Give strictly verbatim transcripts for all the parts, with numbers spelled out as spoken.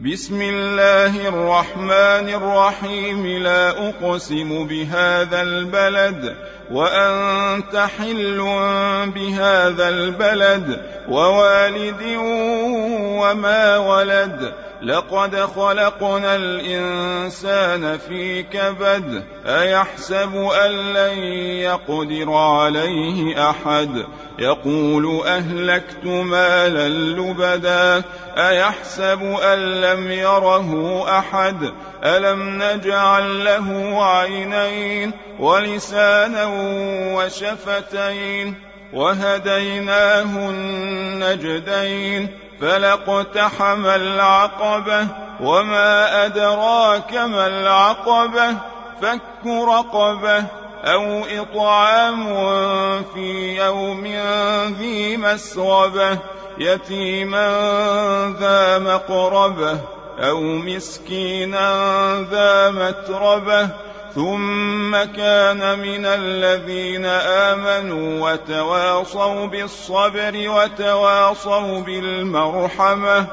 بسم الله الرحمن الرحيم. لا أقسم بهذا البلد وأنت حل بهذا البلد ووالد وما ولد. لقد خلقنا الإنسان في كبد. أيحسب أن لن يقدر عليه أحد. يقول أهلكت مالا لبدا. أيحسب أن لم يره أحد. ألم نجعل له عينين ولسانا وشفتين وهديناه النجدين. فلاقتحم العقبة وما أدراك ما العقبة. فك رقبة أو إطعام في يوم ذي مسغبة يتيما ذا مقربة أو مسكينا ذا متربة ثم كان من الذين آمنوا وتواصوا بالصبر وتواصوا بالمرحمة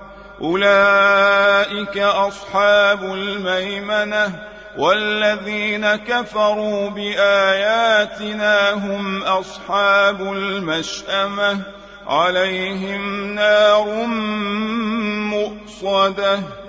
أولئك أصحاب الميمنة. والذين كفروا بآياتنا هم أصحاب المشأمة عليهم نار مؤصدة.